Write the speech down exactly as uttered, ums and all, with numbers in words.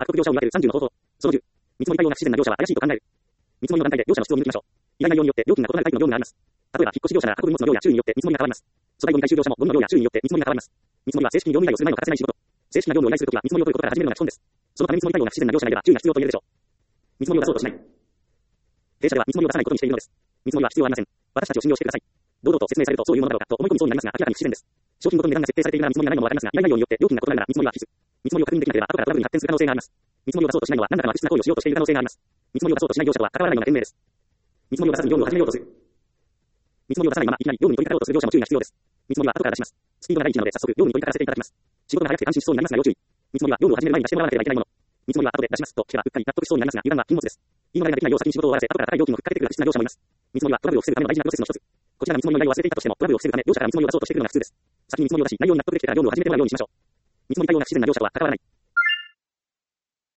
悪徳業者を見分けるさんじゅうの方法。そのじゅう。見積もり対応が不自然な業者は怪しいと考える。見積もりの段階で業者の質を見抜きましょう。依頼内容によって料金が異なるタイプの業務があります。例えば、引っ越し業者なら運ぶ荷物の量や種類によって見積もりが変わります。粗大ゴミ回収業者もゴミの量や種類によって見積もりが変わります。見積もりは正式に業務依頼をする前の欠かせない仕事。正式な業務を依頼するときは見積もりを取ることから始めるのが基本です。そのため見積もり対応が不自然な業者がいれば注意が必要と言えるでしょう。見積もりを出そうとしない。弊社では見積もりを出さないことにしているのです。見積もりは必要ありません。私たちを信用してください。堂々と説明されるとそういうものだろうかと思い込みそうになりますが、明らかに不自然です。商品ごとに値段が設定されているなら見積もりがないのもわかりますが、依頼内容によって料金が異なるなら見積もりは必須。見積もりを確認できなければ後からトラブルに発展する可能性があります。見積もりを出そうとしないのは何らかの悪質な行為をしようとしている可能性があります。見積もりを出そうとしない業者とは関わらないのが賢明です。見積もりを出さずに業務を始めようとする。見積もりを出さないままいきなり業務に取り掛かろうとする業者も注意が必要です。見積もりは後から出します。スピードが第一なので早速業務に取り掛からせていただきます。仕事が早くて安心しそうになりますが要注意。見積もりは業務を始める前に出してもらわなければいけないもの。見積もりは後で出しますと聞けばうっかり納得しそうになりますが油断は禁物です。言い逃れができないよう先に仕事を終わらせ後から高い料金をふっかけてくる悪質な業者もいます。見積もりはトラブルを防ぐための大事なプロセスの一つ。こちらが見積もりの依頼を忘れていたとしてもトラブルを防ぐため業者から見積もりを出そうとしてくるのが普通です。先に見積もりを出し内容に納得できてから業務を始めてもらうようにしましょう。見積もり対応が不自然な業者とは関わらない。